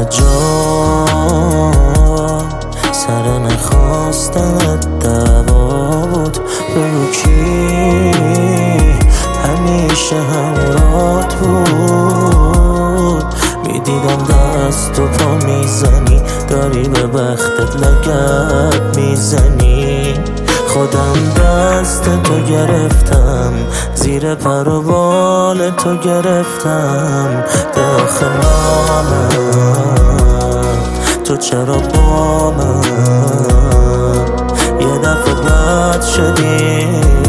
جان سر نخواستنت دعوا بود، بگو کی همیشه همراهت بود. میدیدم دست و پا میزنی، داری به بختت لگد میزنی. خودم دست تو گرفتم، زیر پر و بال تو گرفتم. داخل نامم تو چرا با من یه دفعه بد شدی،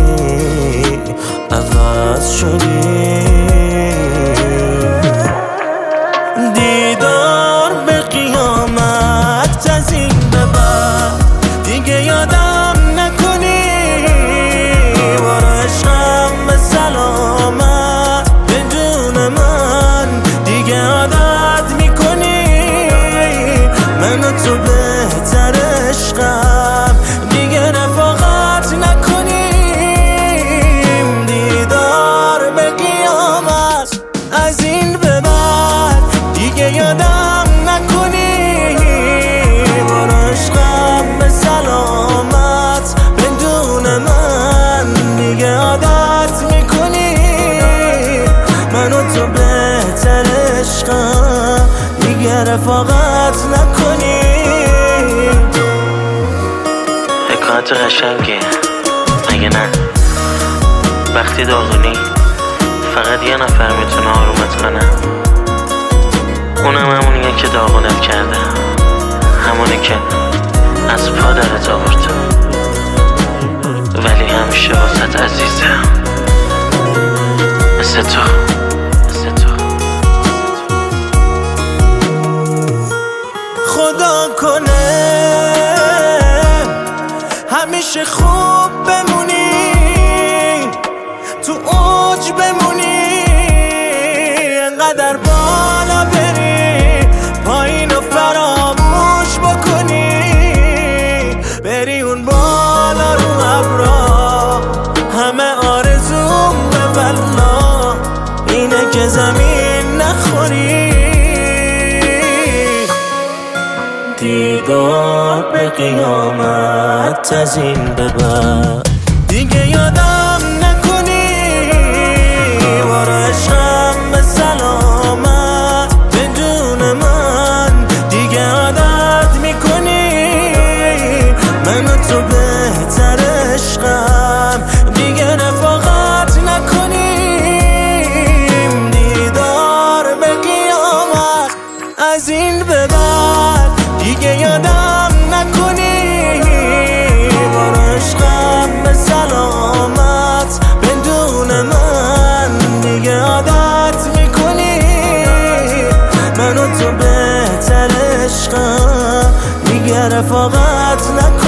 عوض شدی. دیدار به قیامت از این به بعد دیگه یادم نکنی. برو عشقم به سلامت، بدون من دیگه عادت میکنی. من و تو بهتر عشقم، دیگه رفاقت نکنیم. دیدار به قیامت از این به بعد دیگه یادم نکنی. برو عشقم به سلامت، بدون من دیگه عادت میکنی. من و تو بهتر عشقم، دیگه رفاقت نکنی. حکایت قشنگیه مگه نه؟ وقتی داغونی فقط یه نفر میتونه آرومت کنه، اونم همونیه که داغونت کرده، همونی که از پا درت آورد، ولی همیشه واسط عزیزه، مثل تو. خدا کنه همیشه خوب بمونی، تو اوج بمونی، انقدر بالا بری پایین و فراموش بکنی. بری اون بالا رو ابرا، همه آرزوم به والله اینه که زمین نخوری. دیدار به قیامت از این به بعد دیگه یادم نکنی. برو عشقم به سلامت، بدون من دیگه عادت میکنی. من و تو بهتر عشقم، دیگه رفاقت نکنیم. دیدار به قیامت از این به بعد دیگه یادم نکنی. برو عشقم به سلامت، بدون من دیگه عادت میکنی. من و تو بهتر عشقم، دیگه رفاقت نکنی.